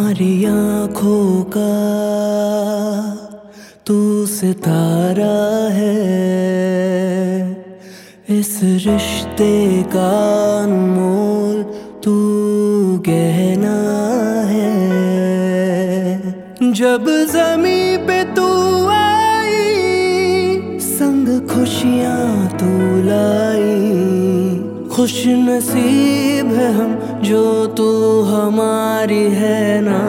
हमारी आँखों का तू सितारा है, इस रिश्ते का अनमोल तू गहना है। जब ज़मीं पे तू आई, संग खुशियाँ तू लाई, खुश नसीब है हम जो तू हमारी है ना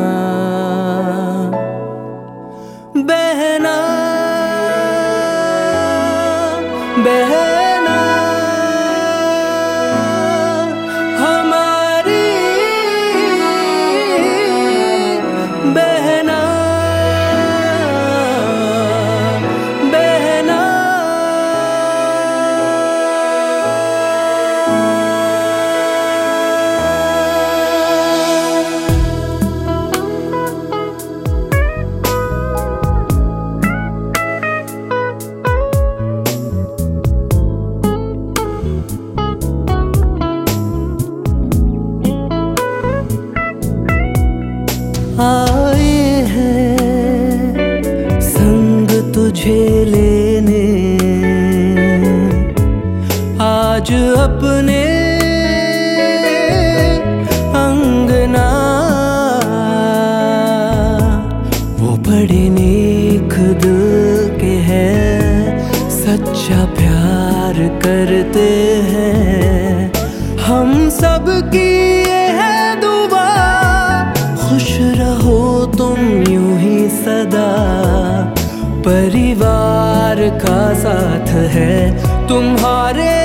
बहना, बहना हमारी बहना, बहना। आए हैं संग तुझे लेने आज अपने अंगना, वो बड़े नेक दिल के हैं, सच्चा प्यार करते हैं। हम सब की ये है दुआ, खुश रहो तुम यूं ही सदा, परिवार का साथ है तुम्हारे